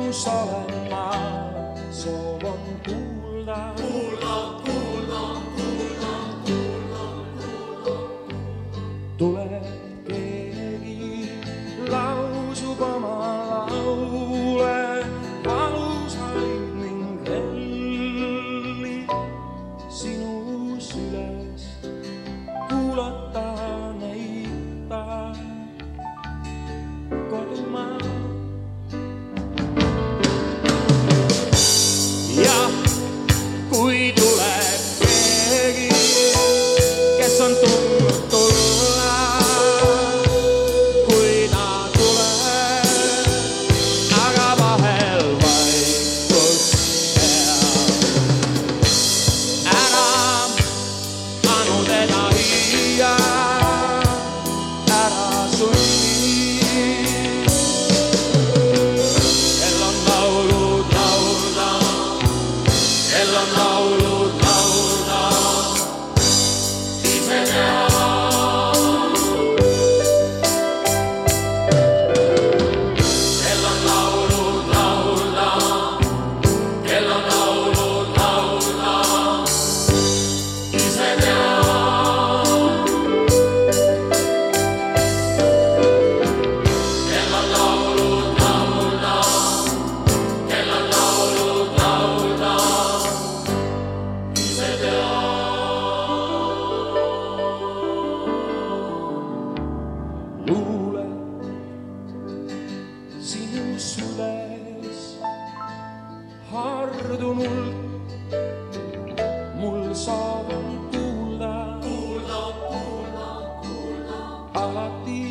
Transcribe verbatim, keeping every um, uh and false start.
kus olen ma, soovon kuulda. Kuulda, kuulda, kuulda, kuulda, kuulda. Tuleb keegi, lausub oma laule, valusaid ning helli sinu süles kuulata neita kodumaa. Ja kui tuleb keegi, kes on tulnud tulla, kui ta tuleb, aga vahel vaikus jääb. Ära anu teda hiia, ära sunni. Kel on laulud laulda, kel on laulud laulda, ise teha. Kel on laulud laulda, kel on laulud laulda, ise teha. Kel on laulud laulda, kel on laulud laulda, ise teha. Luule sinu süles hardunult, mul soov on kuulda. Kuulda, kuulda, kuulda. Alati